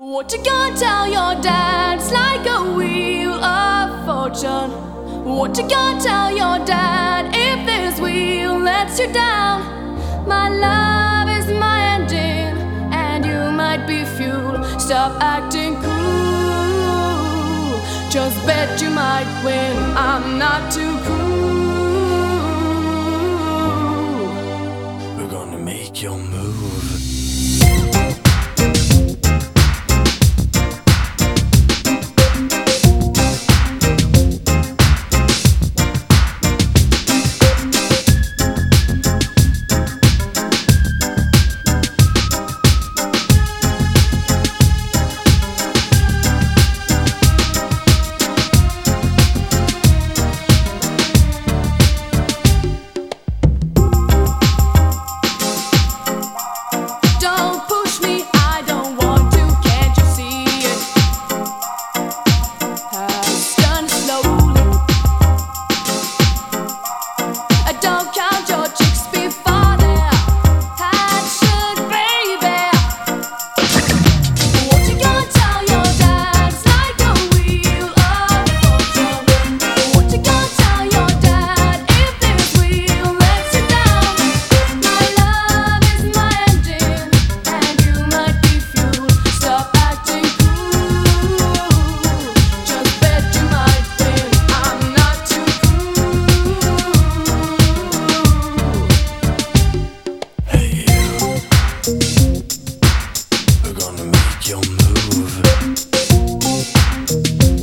What you gonna tell your dad? It's like a wheel of fortune. What you gonna tell your dad if this wheel lets you down? My love is my engine, and you might be fuel. Stop acting cool. Just bet you might win. I'm not too cool. We're gonna make your move. We're gonna make your move.